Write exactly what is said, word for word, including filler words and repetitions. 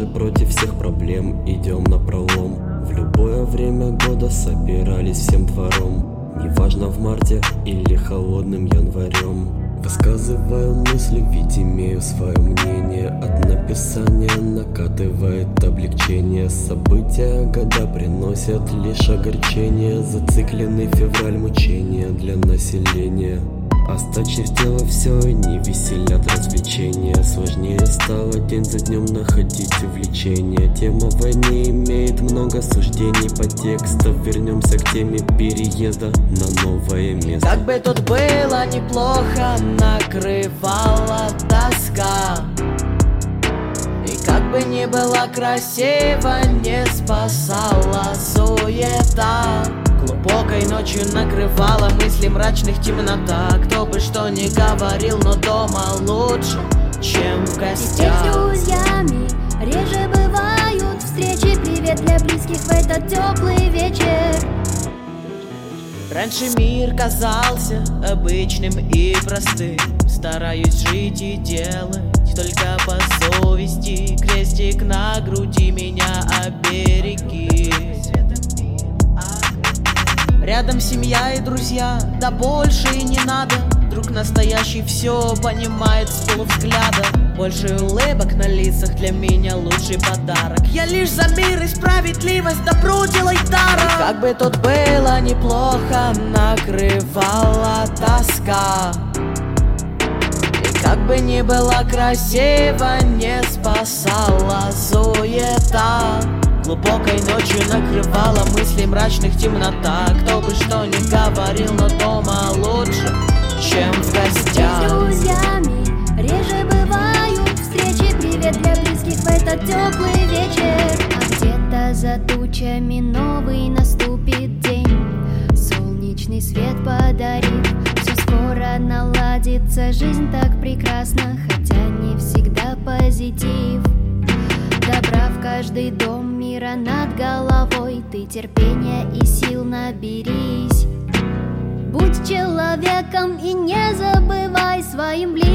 же против всех проблем идем напролом. В любое время года собирались всем двором, неважно в марте или холодным январем. Высказываю мысли, ведь имею свое мнение. От написания накатывает облегчение. События года приносят лишь огорчение. Зацикленный февраль, мучения для населения. Остачив тело все не веселят развлечения. Сложнее стало день за днем находить увлечения. Тема войны имеет много суждений по текстам. Вернемся к теме переезда на новое место. Как бы тут было неплохо, накрывала тоска. И как бы ни было красиво, не спасала суета. Глубокой ночью накрывала мысли мрачных темнота. Кто бы что ни говорил, но дома лучше, чем в гостях. Теперь с друзьями реже бывают встречи. Привет для близких в этот теплый вечер. Раньше мир казался обычным и простым. Стараюсь жить и делать только по совести. Крестик на груди, меня обереги. Рядом семья и друзья, да больше и не надо. Друг настоящий все понимает с полувзгляда. Больше улыбок на лицах для меня лучший подарок. Я лишь за мир и справедливость, добро делай даром. И как бы тут было неплохо, накрывала тоска. И как бы ни было красиво, не спасала суета. Глубокой ночью накрывала мысли мрачных темнота. Кто бы что ни говорил, но дома лучше, чем в гостях. С друзьями реже бывают встречи. Привет для близких в этот теплый вечер. А где-то за тучами новый наступит день, солнечный свет подарив. Все скоро наладится, жизнь так прекрасна, хотя не всегда позитив. Добра в каждый дом, мира над головой. Ты терпения и сил наберись. Будь человеком и не забывай своим близким